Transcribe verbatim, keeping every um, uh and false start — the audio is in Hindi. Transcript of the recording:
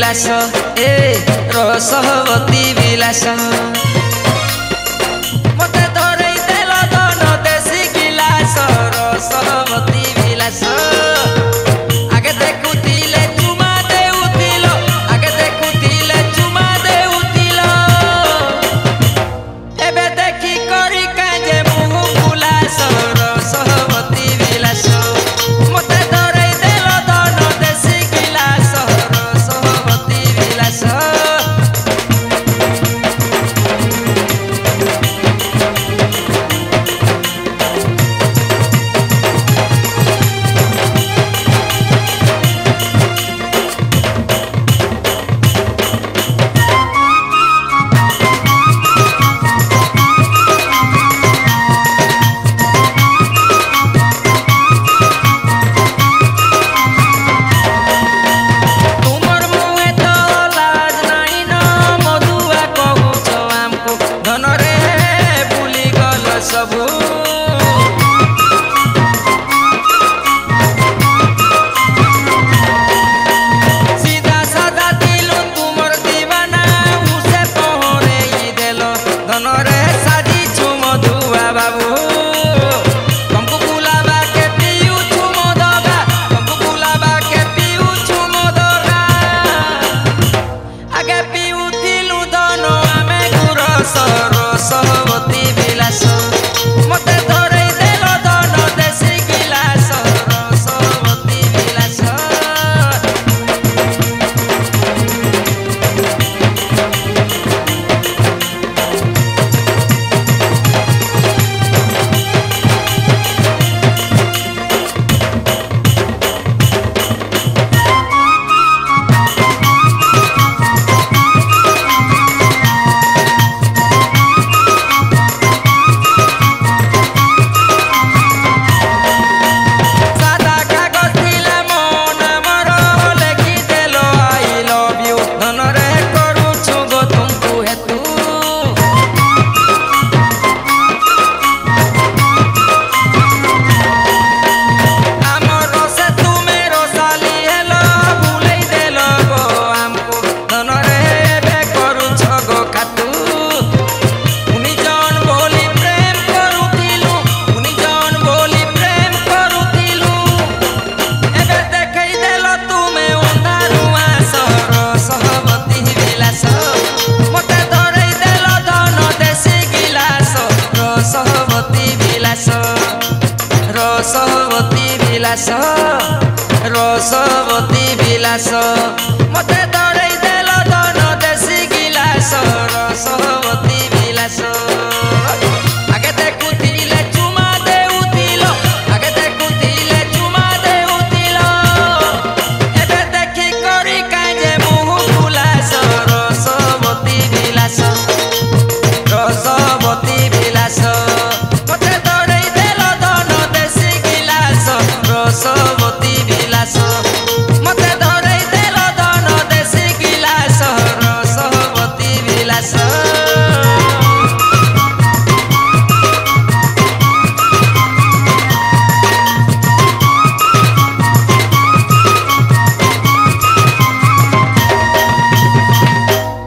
विलास ए रसवती विलास मते धरई देल धन देसी गिलास रसवती विलास आगे देखुतिले चुमा देउतिल आगे देखुतिले चुमा देउतिल एबे देखी करी काजे मुह फुलास रसवती विलास मते धरई देल धन देसी गिलास रसवती विलास सबू सीधा साधा दिल तुमर दीवाना उसे पहरे ही देल धन रे साजी छुम धुआ बाबू तुमको बुलावा के पियू छुम दगा तुमको बुलावा के पियू छुम दगा आगे पियू दिलु धन आमे गुरस रसवती विलास मते धरई देल धन देसी गिलास रसवती विलास रसवती विलास रसवती विलास मते धरई